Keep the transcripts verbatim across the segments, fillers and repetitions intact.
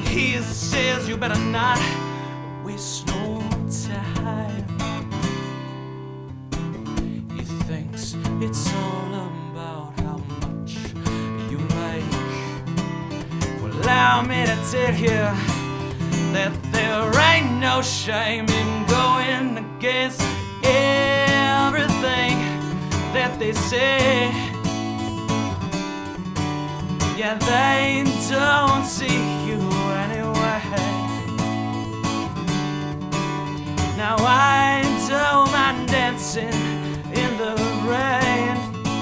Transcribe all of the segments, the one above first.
He says you better not waste no time. He thinks it's all about how much you make. Well, allow me to tell you that there ain't no shame in going against everything that they say. Yeah, they don't see you anyway. Now I don't mind dancing in the rain,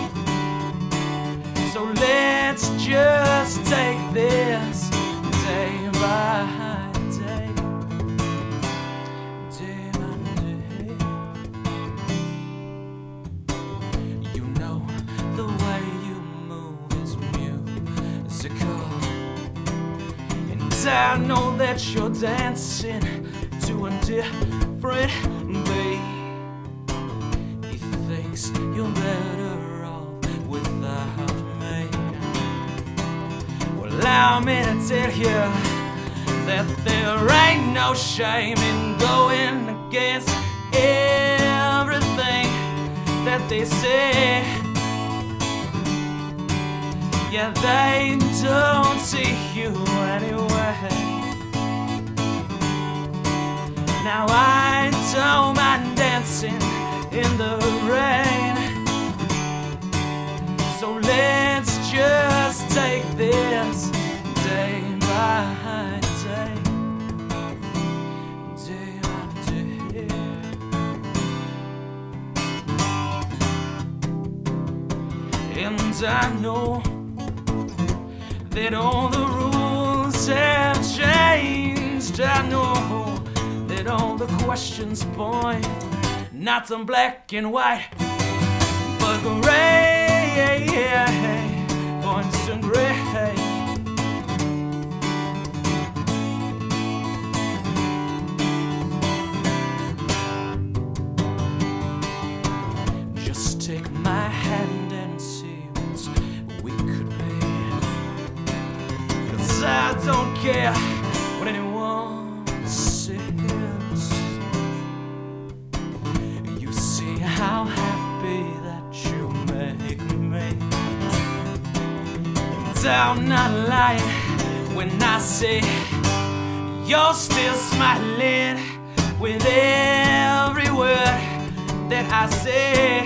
so let's just take this day by day, day by day. You know the way you move is musical, and I know that you're dancing to a different beat. He thinks you're better off without me. Well, allow me to tell you that there ain't no shame in going against everything that they say. Yeah, they don't see you anyway. Now I don't mind dancing in the rain, so let's just take this day by day, day by day. And I know that all the rules have changed. I know that all the questions point not to black and white, but gray points to gray. Just take my hand and see what we could be, 'cause I don't care what anyone says. You see how happy that you make me, and I'm not lying when I say you're still smiling with every word that I say,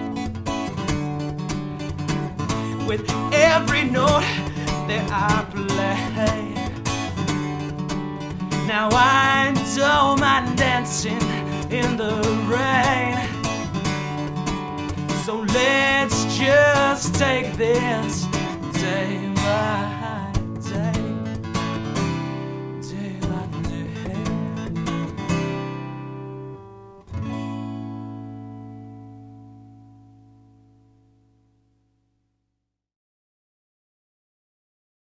with every note that I play. Now I don't mind dancing in the rain, so let's just take this day